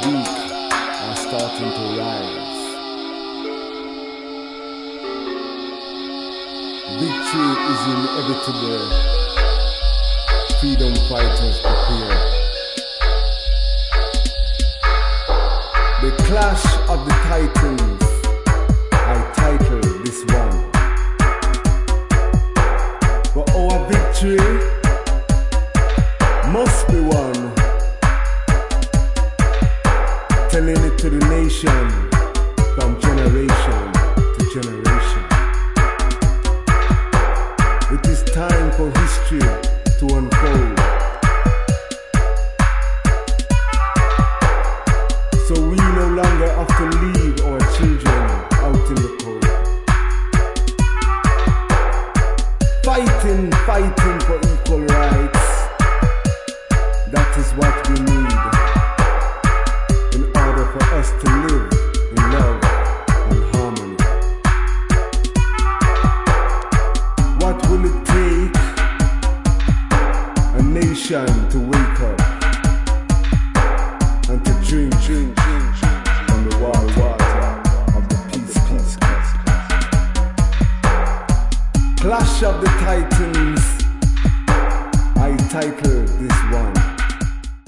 weak are starting to rise. Victory is inevitable. Freedom fighters prepare. The Clash of the Titans, I title this one. But our victory must be won. Telling it to the nation from generation to generation. It is time for history to unfold. So we no longer have to leave our children out in the cold. Fighting for equal rights. That is what we need in order for us to live in love and harmony. What will it take a nation to wake up and to drink from the wild water of the peace cup? Clash of the Titans, I title this one.